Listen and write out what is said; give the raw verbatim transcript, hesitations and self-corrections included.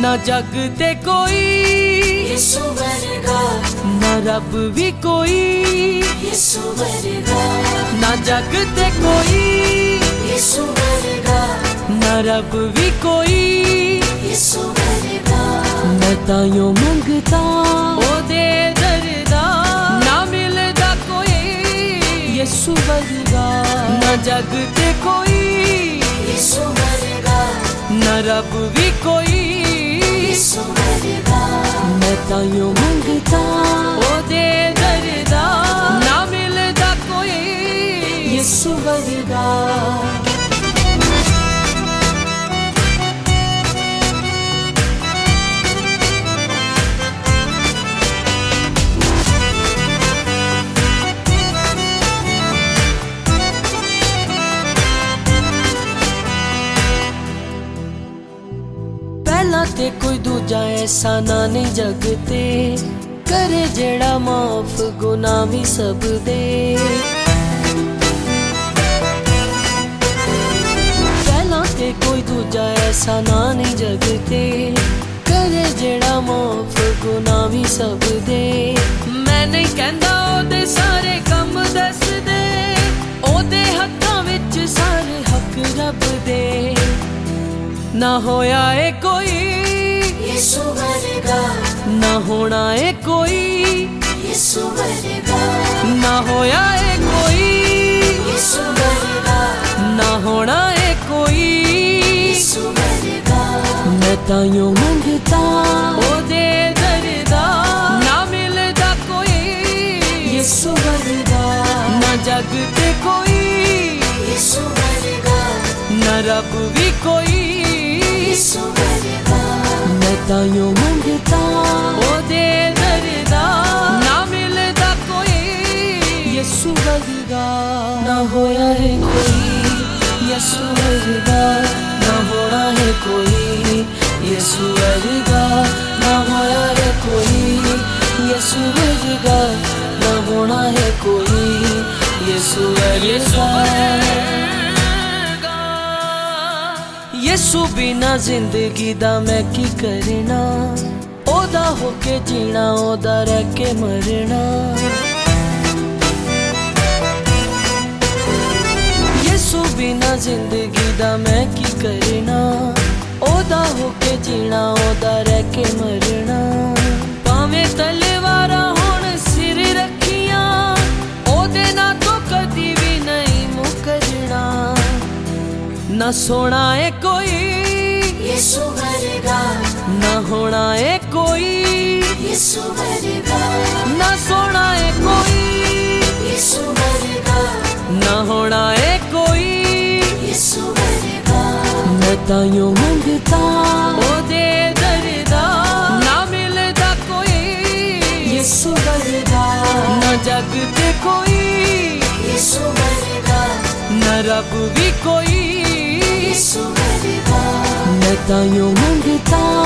ना जग ते कोई यीशु वर्गा, ना रब भी कोई यीशु वर्गा, ना जग ते कोई यीशु वर्गा, ना रब भी कोई यीशु वर्गा। मैं ताइयों मंगता ओदे दरदा ना मिलदा कोई यीशु वर्गा, ना जग ते कोई यीशु वर्गा, ना रब भी कोई यीशु वर्गा। मैं ताइयों मंगता ओदे दरदा ना मिलदा कोई यीशु वर्गा। पहला ते कोई दूजा ऐसा ना नहीं जग ते करे जेड़ा माफ गुनाह भी सब दे। पहला ते कोई दूजा ऐसा ना नहीं जग ते करे जेड़ा माफ गुनाह भी सब दे। मैं नहीं कहंदा ओदे सारे कम दस दे, ओदे हत्थां विच सारे हक रब दे। ना होया ए कोई यीशु वर्गा, ना होना ए कोई यीशु वर्गा, ना होया ए कोई यीशु वर्गा, ना होना ए कोई यीशु वर्गा। मैं ताइयों मंगता ओदे दरदा ना मिलदा कोई यीशु वर्गा, ना जग ते कोई यीशु वर्गा, ना रब भी कोई यीशु वर्गा। मैं ताइयों मंगता ओदे दरदा ना मिलदा कोई यीशु वर्गा, ना होया है कोई यीशु वर्गा, ना होना है कोई यीशु वर्गा, ना होया है कोई यीशु वर्गा, ना होना है कोई यीशु वर्गा। यीशु बिना जिंदगी दा मैं की करना, ओदा होके जीना ओदा रह के मरना। यीशु बिना जिंदगी दा मैं की करना, ओदा होके जीना ओदा रह के मरना। भावें तलवारा हुण सिर रखियां, ओदे ना तो कदी भी नहीं मुकरना। ना सोना है कोई यीशु वर्गा, ना होना है कोई यीशु वर्गा, ना सोना है कोई यीशु वर्गा, ना होना है कोई यीशु वर्गा। मैं ताइयों मंगता ओदे दरदा ना मिलदा कोई यीशु वर्गा, ना जग ते कोई यीशु वर्गा, ना रब भी कोई यीशु वर्गा। मैं ताइयों मंगता